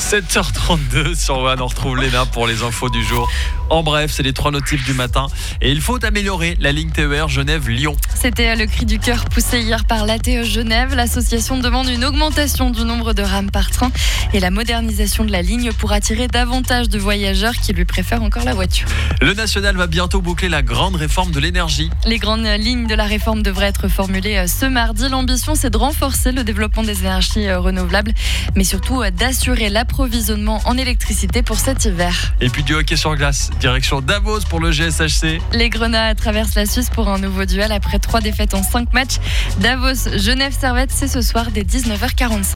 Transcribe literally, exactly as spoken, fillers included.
sept heures trente-deux sur One, on retrouve Léna pour les infos du jour. En bref, c'est les trois notifs du matin. Et il faut améliorer la ligne T E R Genève-Lyon. C'était le cri du cœur poussé hier par l'A T E Genève. L'association demande une augmentation du nombre de rames par train et la modernisation de la ligne pour attirer davantage de voyageurs qui lui préfèrent encore la voiture. Le national va bientôt boucler la grande réforme de l'énergie. Les grandes lignes de la réforme devraient être formulées ce mardi. L'ambition, c'est de renforcer le développement des énergies renouvelables, mais surtout d'assurer l'approvisionnement en électricité pour cet hiver. Et puis du hockey sur glace, direction Davos pour le G S H C. Les Grenats traversent la Suisse pour un nouveau duel après trois défaites en cinq matchs. Davos, Genève-Servette, c'est ce soir dès dix-neuf heures quarante-cinq.